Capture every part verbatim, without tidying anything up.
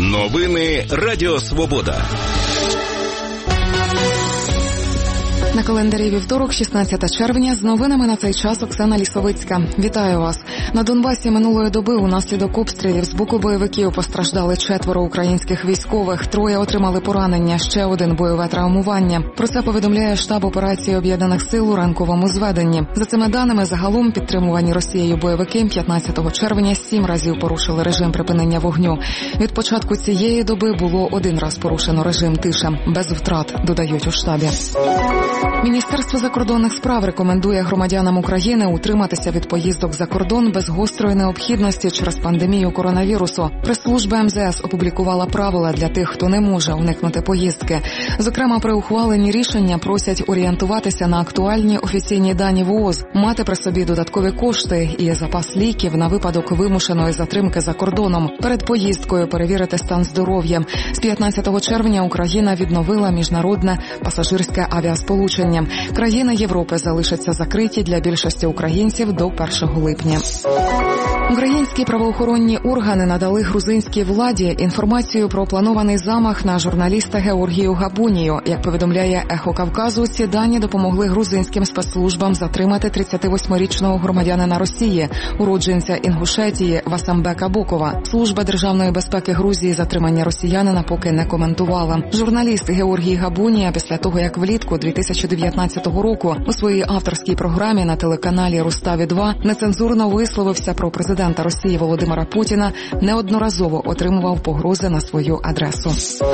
Новини Радіо Свобода. На календарі вівторок, шістнадцяте червня, з новинами на цей час Оксана Лісовицька. Вітаю вас. На Донбасі минулої доби унаслідок обстрілів з боку бойовиків постраждали четверо українських військових, троє отримали поранення, ще один бойове травмування. Про це повідомляє штаб операції Об'єднаних сил у ранковому зведенні. За цими даними, загалом підтримувані Росією бойовики п'ятнадцятого червня сім разів порушили режим припинення вогню. Від початку цієї доби було один раз порушено режим тиша, без втрат, додають у штабі. Міністерство закордонних справ рекомендує громадянам України утриматися від поїздок за кордон без гострої необхідності через пандемію коронавірусу. Прес-служба ем зе ес опублікувала правила для тих, хто не може уникнути поїздки. Зокрема, при ухваленні рішення просять орієнтуватися на актуальні офіційні дані в ООЗ, мати при собі додаткові кошти і запас ліків на випадок вимушеної затримки за кордоном. Перед поїздкою перевірити стан здоров'я. З п'ятнадцятого червня Україна відновила міжнародне пасажирське авіасполучення. Країни Європи залишаться закриті для більшості українців до першого липня. Українські правоохоронні органи надали грузинській владі інформацію про планований замах на журналіста Георгію Габунію. Як повідомляє «Ехо Кавказу», ці дані допомогли грузинським спецслужбам затримати тридцятивосьмирічного громадянина Росії, уродженця Інгушетії Васамбека Бокова. Служба державної безпеки Грузії затримання росіянина поки не коментувала. Журналіст Георгій Габунія після того, як влітку дві тисячі дев'ятнадцятого року у своїй авторській програмі на телеканалі Руставі-два нецензурно висловився про президента Росії Володимира Путіна, неодноразово отримував погрози на свою адресу.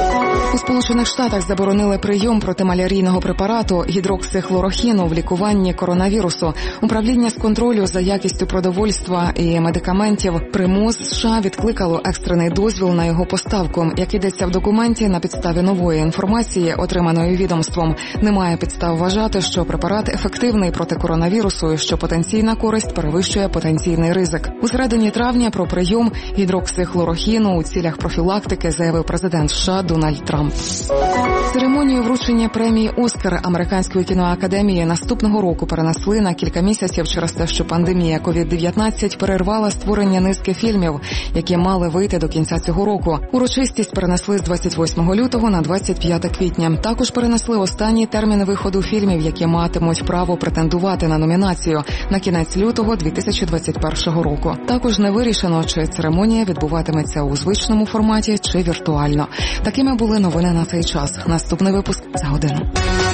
У Сполучених Штатах заборонили прийом протималярійного препарату гідроксихлорохіну в лікуванні коронавірусу. Управління з контролю за якістю продовольства і медикаментів при МОЗ США відкликало екстрений дозвіл на його поставку. Як йдеться в документі, на підставі нової інформації, отриманої відомством, немає підстав вважати, що препарат ефективний проти коронавірусу і що потенційна користь перевищує потенційний ризик. У середині травня про прийом гідроксихлорохіну у цілях профілактики заявив президент США Дональд Трамп. Церемонію вручення премії «Оскар» Американської кіноакадемії наступного року перенесли на кілька місяців через те, що пандемія ковід дев'ятнадцять перервала створення низки фільмів, які мали вийти до кінця цього року. Урочистість перенесли з двадцять восьмого лютого на двадцять п'яте квітня. Також перенесли останні терміни виходу фільмів, які матимуть право претендувати на номінацію на кінець лютого дві тисячі двадцять першого року. Також не вирішено, чи церемонія відбуватиметься у звичному форматі, чи віртуально. Такими були новини на цей час. Наступний випуск за годину.